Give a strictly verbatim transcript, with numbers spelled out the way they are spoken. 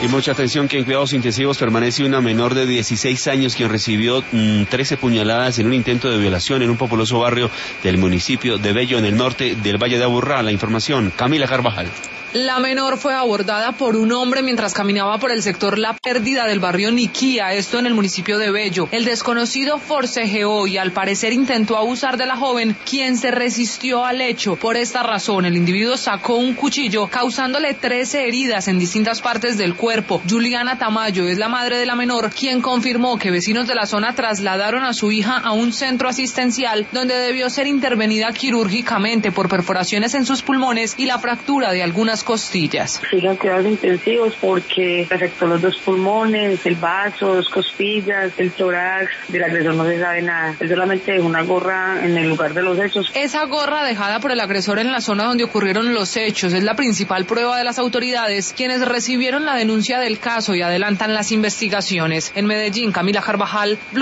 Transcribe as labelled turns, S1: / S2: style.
S1: Y mucha atención que en cuidados intensivos permanece una menor de dieciséis años quien recibió mmm, trece puñaladas en un intento de violación en un populoso barrio del municipio de Bello, en el norte del Valle de Aburrá. La información, Camila Carvajal.
S2: La menor fue abordada por un hombre mientras caminaba por el sector La Pérdida del barrio Niquía, esto en el municipio de Bello. El desconocido forcejeó y al parecer intentó abusar de la joven, quien se resistió al hecho. Por esta razón, el individuo sacó un cuchillo, causándole trece heridas en distintas partes del cuerpo. Juliana Tamayo es la madre de la menor, quien confirmó que vecinos de la zona trasladaron a su hija a un centro asistencial, donde debió ser intervenida quirúrgicamente por perforaciones en sus pulmones y la fractura de algunas costillas.
S3: Sigan cuidados intensivos porque afectó los dos pulmones, el vaso, dos costillas, el tórax. Del agresor no se sabe nada. Él solamente dejó una gorra en el lugar de los hechos.
S2: Esa gorra dejada por el agresor en la zona donde ocurrieron los hechos es la principal prueba de las autoridades, quienes recibieron la denuncia del caso y adelantan las investigaciones. En Medellín, Camila Carvajal.